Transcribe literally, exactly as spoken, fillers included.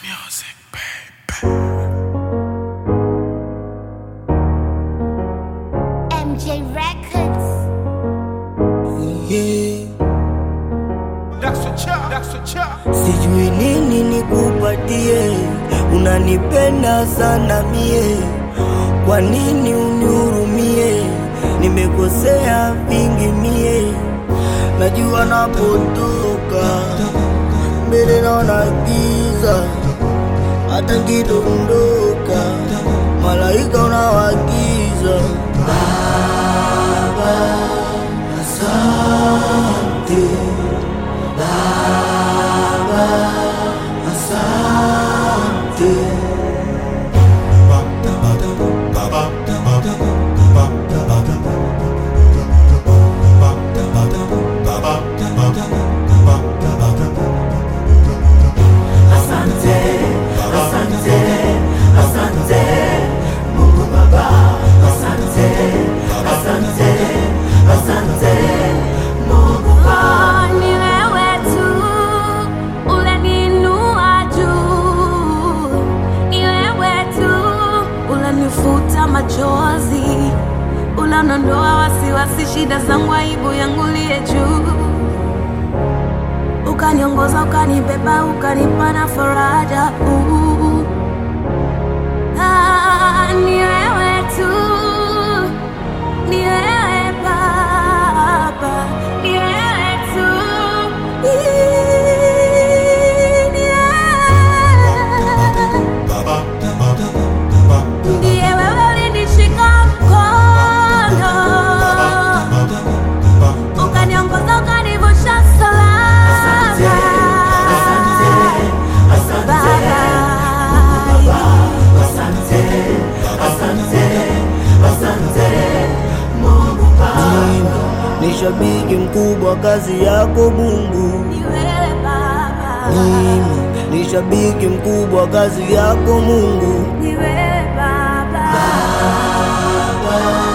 Music, baby. M J Records. Yeah. That's a cha, that's a cha. Sijui nini nikupatie, unanipenda sana mie, kwa nini unihurumie? Nimekosea vingi mie, najua napotoka mbele naona giza, hata nikidondoka malaika unawagiza. Baba asante, Baba asante. Asante, asante, asante Mungu Baba, asante, asante, asante Mungu Baba. Ni wewe tu uleniinua juu, ni wewe tu ulenifuta machozi, ulanondoa wasiwasi, shida zangu, aibu yangu liye juu, ukaniongoza, ukanibeba, ukanipa na faraja. uh. Ah, ni wewe tu, ni wewe Baba, ni wewe tu, ni wewe. Ndiye wewe ulinishika mkono, ukaniongoza, ukanivusha salama. Ni shabiki mkubwa kazi yako Mungu. Mimi ni shabiki mkubwa kazi yako Mungu. Ni wewe Baba. Baba